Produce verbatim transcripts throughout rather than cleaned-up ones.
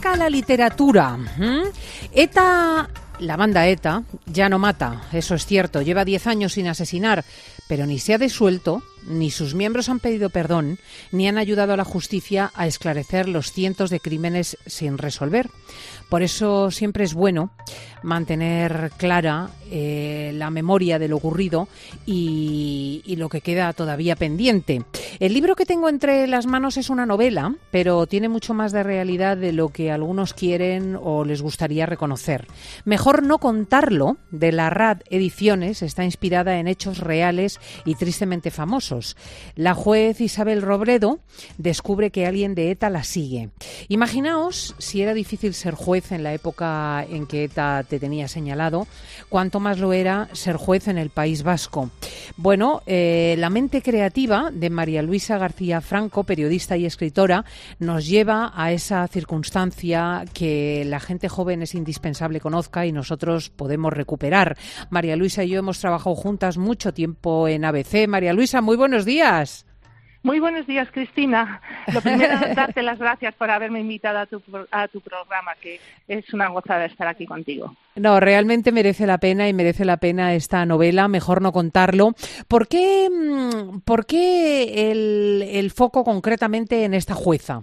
ataca a la literatura. ¿Mm? ETA, la banda ETA, ya no mata, eso es cierto, lleva diez años sin asesinar, pero ni se ha disuelto, ni sus miembros han pedido perdón, ni han ayudado a la justicia a esclarecer los cientos de crímenes sin resolver. Por eso siempre es bueno mantener clara eh, la memoria de lo ocurrido y, y lo que queda todavía pendiente. El libro que tengo entre las manos es una novela, pero tiene mucho más de realidad de lo que algunos quieren o les gustaría reconocer. Mejor no contarlo, de la R A D Ediciones, está inspirada en hechos reales y tristemente famosos. La juez Isabel Robledo descubre que alguien de ETA la sigue. Imaginaos si era difícil ser juez en la época en que ETA te tenía señalado, cuánto más lo era ser juez en el País Vasco. Bueno, eh, la mente creativa de María Luisa García Franco, periodista y escritora, nos lleva a esa circunstancia que la gente joven es indispensable conozca y nosotros podemos recuperar. María Luisa y yo hemos trabajado juntas mucho tiempo en A B C. María Luisa, muy buenos días. Muy buenos días, Cristina. Lo primero es darte las gracias por haberme invitado a tu, a tu programa, que es una gozada estar aquí contigo. No, realmente merece la pena y merece la pena esta novela, mejor no contarlo. ¿Por qué, por qué el, el foco concretamente en esta jueza?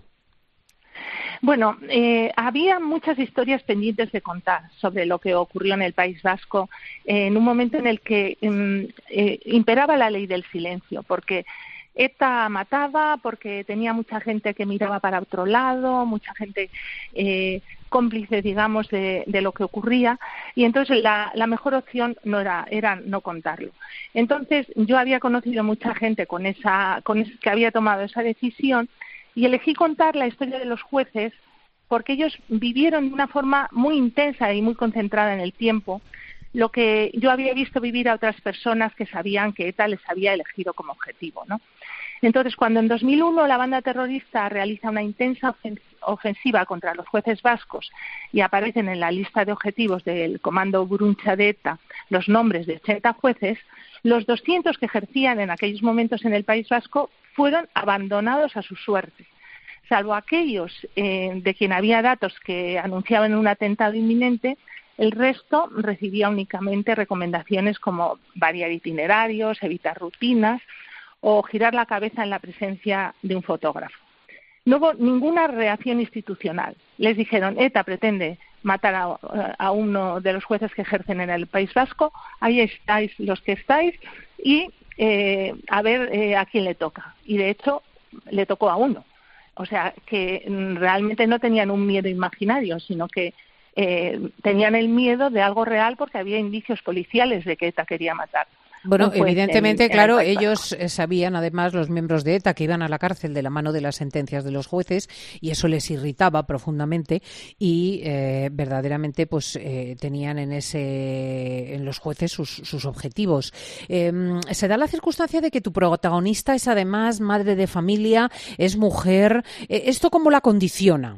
Bueno, eh, había muchas historias pendientes de contar sobre lo que ocurrió en el País Vasco eh, en un momento en el que eh, eh, imperaba la ley del silencio, porque ETA mataba, porque tenía mucha gente que miraba para otro lado, mucha gente eh, cómplice, digamos, de, de lo que ocurría, y entonces la, la mejor opción no era, era no contarlo. Entonces yo había conocido mucha gente con esa, con esa, que había tomado esa decisión, y elegí contar la historia de los jueces porque ellos vivieron de una forma muy intensa y muy concentrada en el tiempo lo que yo había visto vivir a otras personas que sabían que ETA les había elegido como objetivo, ¿no? Entonces, cuando en dos mil uno la banda terrorista realiza una intensa ofensiva contra los jueces vascos y aparecen en la lista de objetivos del Comando Buruncha de ETA los nombres de ochenta jueces, los doscientos que ejercían en aquellos momentos en el País Vasco fueron abandonados a su suerte, salvo aquellos eh, de quien había datos que anunciaban un atentado inminente. El resto recibía únicamente recomendaciones como variar itinerarios, evitar rutinas o girar la cabeza en la presencia de un fotógrafo. No hubo ninguna reacción institucional. Les dijeron, ETA pretende matar a, a uno de los jueces que ejercen en el País Vasco, ahí estáis los que estáis y eh, a ver eh, a quién le toca. Y de hecho le tocó a uno. O sea que realmente no tenían un miedo imaginario, sino que Eh, tenían el miedo de algo real porque había indicios policiales de que ETA quería matar. Bueno, no evidentemente, en, claro, en ellos sabían, además, los miembros de ETA, que iban a la cárcel de la mano de las sentencias de los jueces, y eso les irritaba profundamente, y eh, verdaderamente, pues, eh, tenían en ese, en los jueces sus, sus objetivos. Eh, se da la circunstancia de que tu protagonista es, además, madre de familia, es mujer. Eh, ¿Esto cómo la condiciona?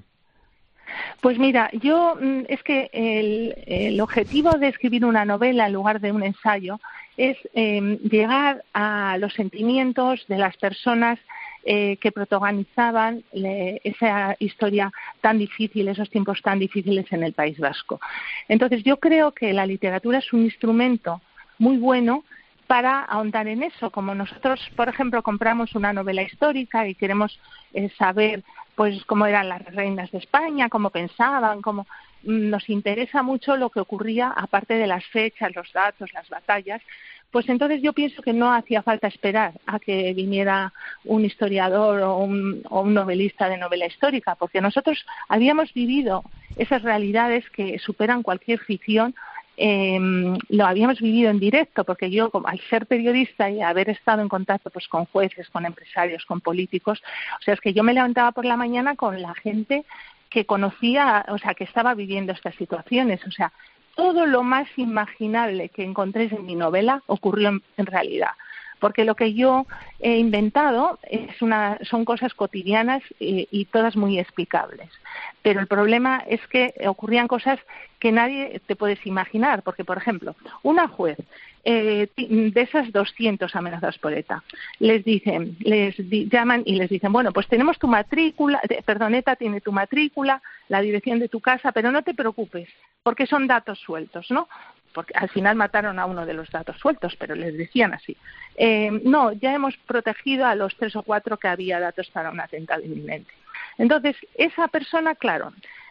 Pues mira, yo es que el, el objetivo de escribir una novela en lugar de un ensayo es eh, llegar a los sentimientos de las personas eh, que protagonizaban eh, esa historia tan difícil, esos tiempos tan difíciles en el País Vasco. Entonces yo creo que la literatura es un instrumento muy bueno para ahondar en eso. Como nosotros, por ejemplo, compramos una novela histórica y queremos eh, saber pues cómo eran las reinas de España, cómo pensaban, cómo nos interesa mucho lo que ocurría aparte de las fechas, los datos, las batallas, pues entonces yo pienso que no hacía falta esperar a que viniera un historiador o un, o un novelista de novela histórica, porque nosotros habíamos vivido esas realidades que superan cualquier ficción. Eh, lo habíamos vivido en directo, porque yo, como, al ser periodista y haber estado en contacto pues con jueces, con empresarios, con políticos, o sea, es que yo me levantaba por la mañana con la gente que conocía, o sea, que estaba viviendo estas situaciones, o sea, todo lo más imaginable que encontréis en mi novela ocurrió en, en realidad. porque lo que yo he inventado es una, son cosas cotidianas y, y todas muy explicables. Pero el problema es que ocurrían cosas que nadie te puedes imaginar, porque, por ejemplo, una juez eh, de esas doscientos amenazadas por ETA, les dicen, les di, llaman y les dicen, bueno, pues tenemos tu matrícula, perdón, ETA tiene tu matrícula, la dirección de tu casa, pero no te preocupes, porque son datos sueltos, ¿no? Porque al final mataron a uno de los datos sueltos, pero les decían así. Eh, no, ya hemos protegido a los tres o cuatro que había datos para un atentado inminente. Entonces, esa persona, claro,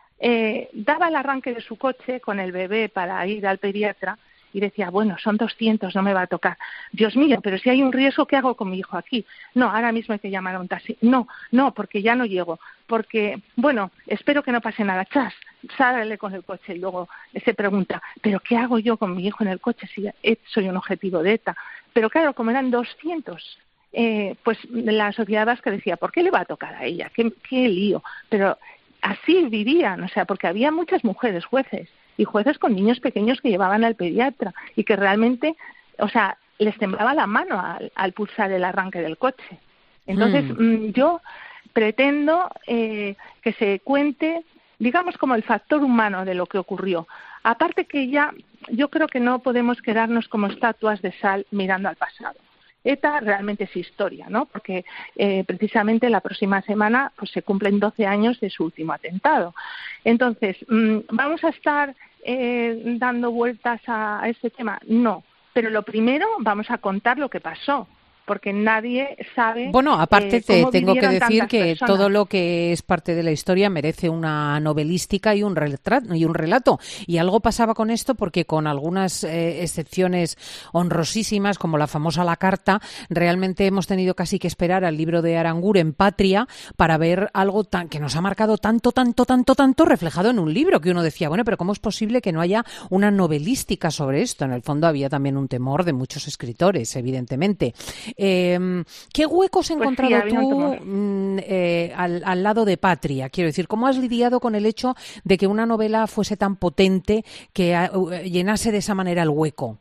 eh, daba el arranque de su coche con el bebé para ir al pediatra y decía, bueno, son doscientos, no me va a tocar. Dios mío, pero si hay un riesgo, ¿qué hago con mi hijo aquí? No, ahora mismo hay que llamar a un taxi. No, no, porque ya no llego. Porque, bueno, espero que no pase nada. Chas, sale con el coche y luego se pregunta, ¿pero qué hago yo con mi hijo en el coche si soy un objetivo de ETA? Pero claro, como eran doscientos, eh, pues la sociedad vasca decía, ¿por qué le va a tocar a ella? ¿Qué, qué lío? Pero así vivían, o sea, porque había muchas mujeres jueces y jueces con niños pequeños que llevaban al pediatra y que realmente, o sea, les temblaba la mano al, al pulsar el arranque del coche. Entonces, mm. yo pretendo eh, que se cuente, digamos, como el factor humano de lo que ocurrió. Aparte que ya, yo creo que no podemos quedarnos como estatuas de sal mirando al pasado. ETA realmente es historia, ¿no? Porque eh, precisamente la próxima semana pues se cumplen doce años de su último atentado. Entonces, mmm, ¿vamos a estar eh, dando vueltas a, a este tema? No, pero lo primero vamos a contar lo que pasó, porque nadie sabe. Bueno, aparte eh, te tengo que decir que personas. todo lo que es parte de la historia merece una novelística y un retrato, y un relato. Y algo pasaba con esto porque con algunas eh, excepciones honrosísimas, como la famosa La Carta, realmente hemos tenido casi que esperar al libro de Aranguren, Patria, para ver algo tan que nos ha marcado tanto, tanto, tanto, tanto reflejado en un libro, que uno decía, bueno, pero ¿cómo es posible que no haya una novelística sobre esto? En el fondo había también un temor de muchos escritores, evidentemente. Eh, ¿Qué huecos has encontrado pues sí, tú mm, eh, al, al lado de Patria? Quiero decir, ¿cómo has lidiado con el hecho de que una novela fuese tan potente que uh, llenase de esa manera el hueco?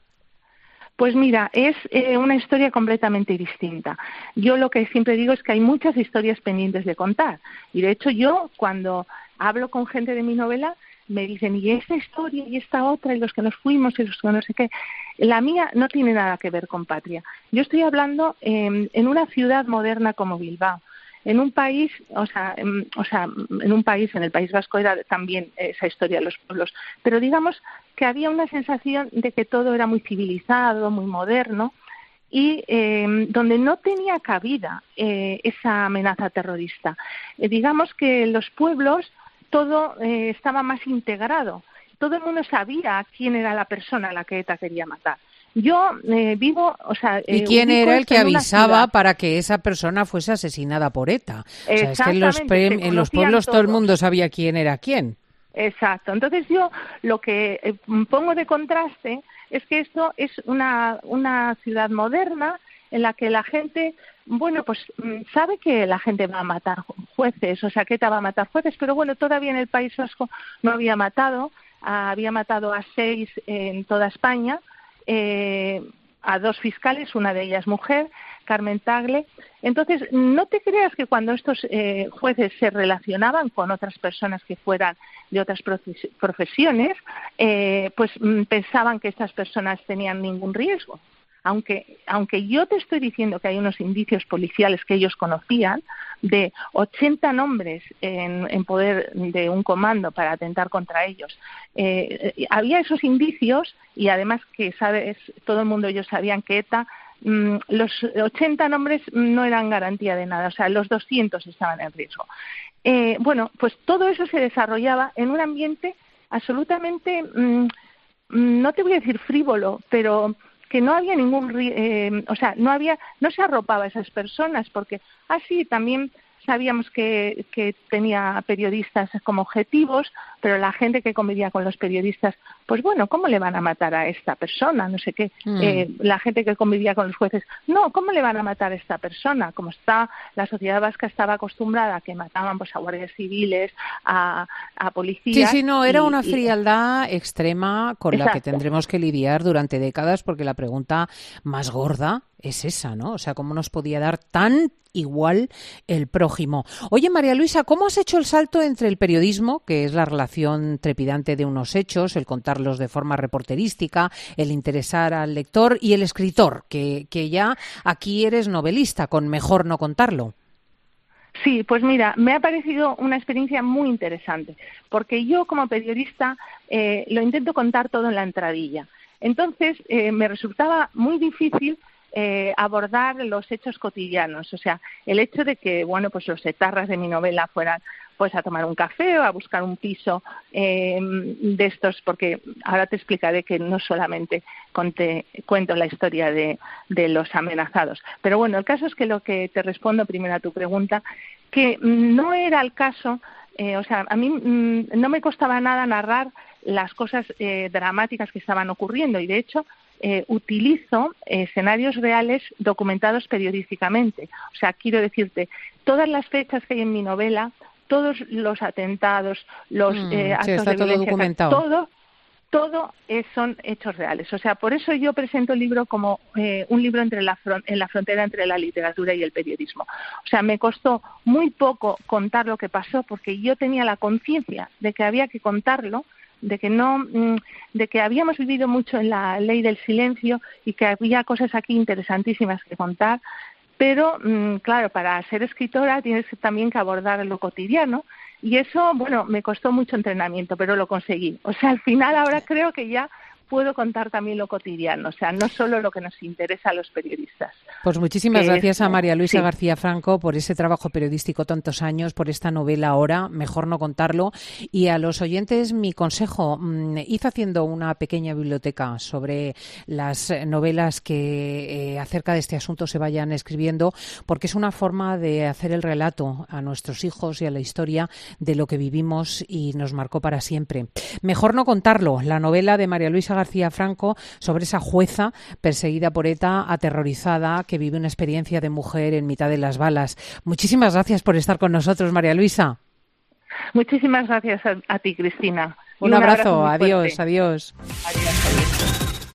Pues mira, es eh, una historia completamente distinta. Yo lo que siempre digo es que hay muchas historias pendientes de contar. Y de hecho yo, cuando hablo con gente de mi novela, me dicen, y esta historia, y esta otra, y los que nos fuimos, y los que no sé qué. La mía no tiene nada que ver con Patria. Yo estoy hablando eh, en una ciudad moderna como Bilbao, en un país, o sea, en, o sea, en un país, en el País Vasco era también esa historia de los pueblos, pero digamos que había una sensación de que todo era muy civilizado, muy moderno, y eh, donde no tenía cabida eh, esa amenaza terrorista. Eh, digamos que los pueblos todo eh, estaba más integrado. Todo el mundo sabía quién era la persona a la que ETA quería matar. Yo eh, vivo, o sea... Eh, ¿Y quién era el que avisaba para que esa persona fuese asesinada por ETA? O sea, es que en los, pre- en los pueblos todos. Todo el mundo sabía quién era quién. Exacto. Entonces yo lo que eh, pongo de contraste es que esto es una, una ciudad moderna en la que la gente, bueno, pues sabe que la gente va a matar jueces, o sea, que ETA va a matar jueces, pero bueno, todavía en el País Vasco no había matado, había matado a seis en toda España, eh, a dos fiscales, una de ellas mujer, Carmen Tagle. Entonces, no te creas que cuando estos eh, jueces se relacionaban con otras personas que fueran de otras profesiones, eh, pues pensaban que estas personas tenían ningún riesgo. Aunque, aunque yo te estoy diciendo que hay unos indicios policiales que ellos conocían de ochenta nombres en, en poder de un comando para atentar contra ellos, eh, había esos indicios y además que sabes, todo el mundo ellos sabían que ETA, mmm, los ochenta nombres no eran garantía de nada, o sea, los doscientos estaban en riesgo. Eh, bueno, pues todo eso se desarrollaba en un ambiente absolutamente, mmm, no te voy a decir frívolo, pero que no había ningún, eh, o sea, no había, no se arropaba a esas personas, porque así también sabíamos que, que tenía periodistas como objetivos, pero la gente que convivía con los periodistas, pues bueno, ¿cómo le van a matar a esta persona? No sé qué. Mm. Eh, la gente que convivía con los jueces, no, ¿cómo le van a matar a esta persona? Como está, la sociedad vasca estaba acostumbrada a que mataban pues a guardias civiles, a, a policías. Sí, sí, no, era y, una y... frialdad extrema con Exacto. la que tendremos que lidiar durante décadas, porque la pregunta más gorda es esa, ¿no? O sea, ¿cómo nos podía dar tan igual el prójimo? Oye, María Luisa, ¿cómo has hecho el salto entre el periodismo, que es la relación trepidante de unos hechos, el contarlos de forma reporterística, el interesar al lector, y el escritor, que, que ya aquí eres novelista, con Mejor no contarlo? Sí, pues mira, me ha parecido una experiencia muy interesante, porque yo como periodista eh, lo intento contar todo en la entradilla. Entonces, eh, me resultaba muy difícil eh, abordar los hechos cotidianos, o sea, el hecho de que, bueno, pues los etarras de mi novela fueran pues a tomar un café o a buscar un piso eh, de estos, porque ahora te explicaré que no solamente conté, cuento la historia de, de los amenazados. Pero bueno, el caso es que lo que te respondo primero a tu pregunta, que no era el caso, eh, o sea, a mí mm, no me costaba nada narrar las cosas eh, dramáticas que estaban ocurriendo, y de hecho eh, utilizo escenarios reales documentados periodísticamente. O sea, quiero decirte, todas las fechas que hay en mi novela, todos los atentados, los mm, eh, actos sí, está de todo violencia, documentado. todo, todo es, son hechos reales. O sea, por eso yo presento el libro como eh, un libro entre la fron- en la frontera entre la literatura y el periodismo. O sea, me costó muy poco contar lo que pasó, porque yo tenía la conciencia de que había que contarlo, de que no, de que habíamos vivido mucho en la ley del silencio y que había cosas aquí interesantísimas que contar, pero claro, para ser escritora tienes también que abordar lo cotidiano, y eso, bueno, me costó mucho entrenamiento, pero lo conseguí. O sea, al final ahora creo que ya puedo contar también lo cotidiano, o sea, no solo lo que nos interesa a los periodistas. Pues muchísimas gracias es, a María Luisa sí. García Franco por ese trabajo periodístico tantos años, por esta novela ahora, Mejor no contarlo. Y a los oyentes mi consejo, mmm, id haciendo una pequeña biblioteca sobre las novelas que eh, acerca de este asunto se vayan escribiendo, porque es una forma de hacer el relato a nuestros hijos y a la historia de lo que vivimos y nos marcó para siempre. Mejor no contarlo, la novela de María Luisa García Franco sobre esa jueza perseguida por ETA, aterrorizada, que vive una experiencia de mujer en mitad de las balas. Muchísimas gracias por estar con nosotros, María Luisa. Muchísimas gracias a, a ti, Cristina. Un, un abrazo, abrazo adiós, fuerte. adiós. Adiós, adiós.